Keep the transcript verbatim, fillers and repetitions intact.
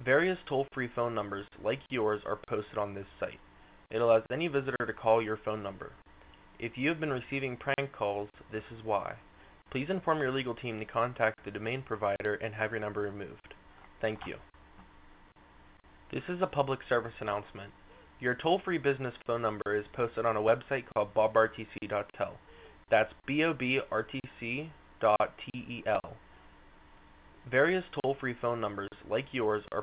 Various toll-free phone numbers like yours are posted on this site. It allows any visitor to call your phone number. If you have been receiving prank calls, this is why. Please inform your legal team to contact the domain provider and have your number removed. Thank you. This is a public service announcement. Your toll-free business phone number is posted on a website called bob r t c dot tel. That's B O B R T C dot T E L. Various toll-free phone numbers like yours are